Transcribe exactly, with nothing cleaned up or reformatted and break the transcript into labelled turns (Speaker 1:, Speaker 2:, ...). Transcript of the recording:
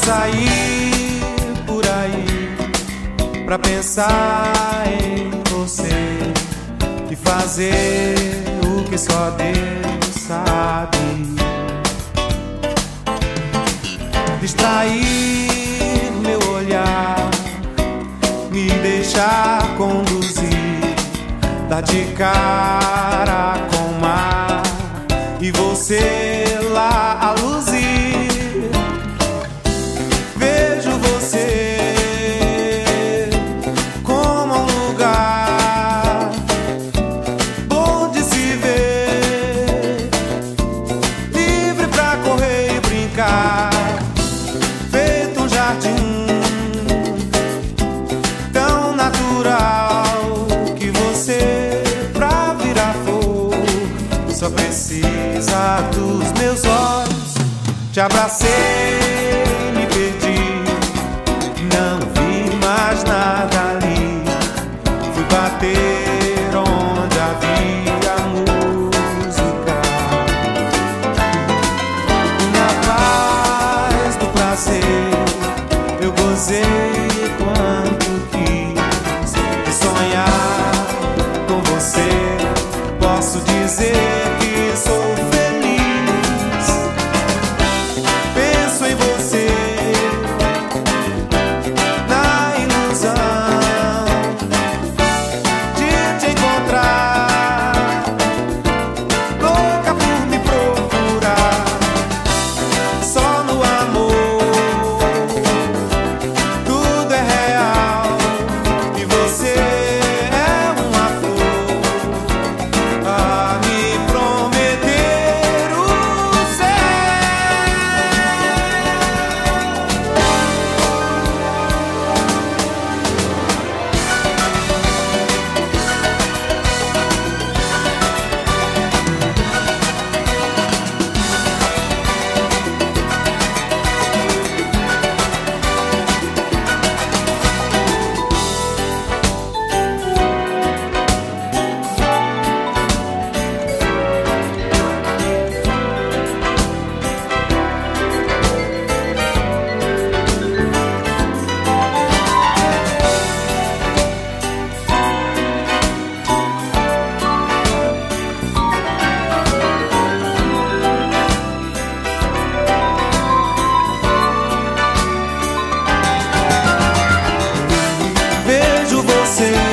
Speaker 1: sair por aí pra pensar em você e fazer o que só Deus sabe. Distrair meu olhar, me deixar conduzir, dar de cara com o mar e você lá a luzir. Vejo você como um lugar bom de se ver, livre pra correr e brincar, feito um jardim tão natural que você, pra virar flor, só precisa dos meus olhos. Te abracei, me perdi, não vi mais nada ali. Fui bater onde havia música, na paz do prazer eu gozei quanto quis. E sonhar com você, posso dizer que sou feliz. Penso em você na ilusão de te encontrar, louca por me procurar, só no amor tudo é real e você é uma flor a me prometer o céu. Vejo você